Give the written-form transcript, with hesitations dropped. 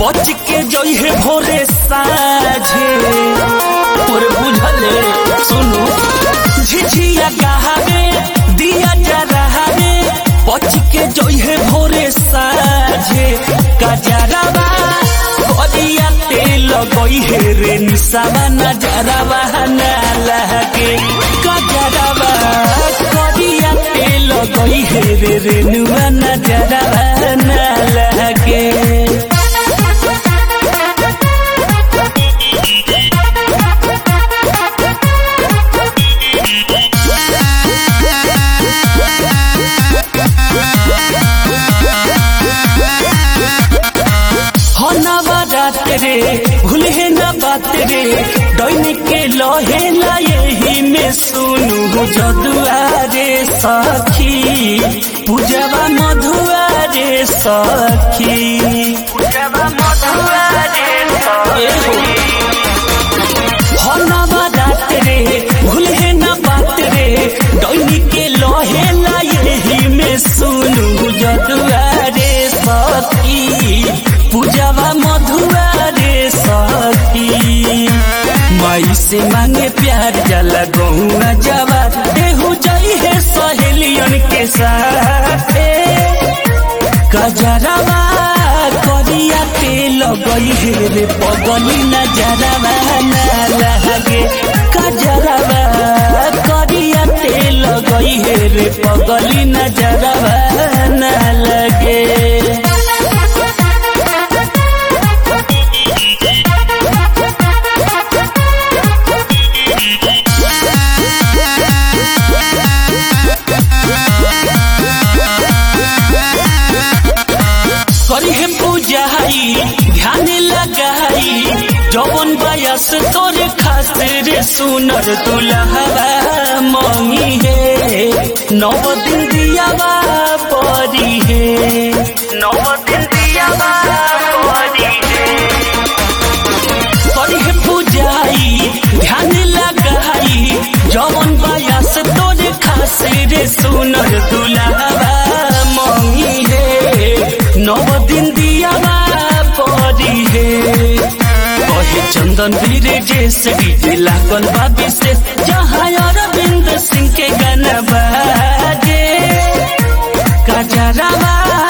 बच के जई है भोरे साझे और बुझले सुनो झिझिया कहावे दिया जरावे बच के जई है भोरे साझे गजरावा करिया तेल गई है रे निशावा नजरावा ना लगे गजरावा करिया तेल गई है रे रेनुआ नजरावा ना लगे रे भूले न बात रे दैनिक के लहे ला यही में सुनू जदुआ रे सखी पूजवा मधुआ रे सखी पूजवा मधुआ रे सखी हनवा रात रे भूले न बात रे दैनिक के लहे ला यही में सुनू जदुआ रे सखी पूजवा मधुआ रे सखी माई से मांगे प्यार जला गहुआ जवा देहु जाई है सहेलियन के साथ गजरावा करिया तेल गई है रे पगली नजरावा ना लगे गजरावा करिया तेल गई है रे पगली नजरावा ना लगे ध्यान लगाई जवन बयस तोरे खातिर सुनर दुल्हवा मंगी है 9 दिन दियावा परी है 9 दिन दियावा परी है करी है पूजाई ध्यान लगाई जवन बयस तोरे खातिर सुनर दुल्हवा मंगी है 9 दिन दियावा परी है कहे चंदन वीर जैसे डीजे लागल बा विशेष जहाँ अरविंद सिंह के गाना बाजे गजरावा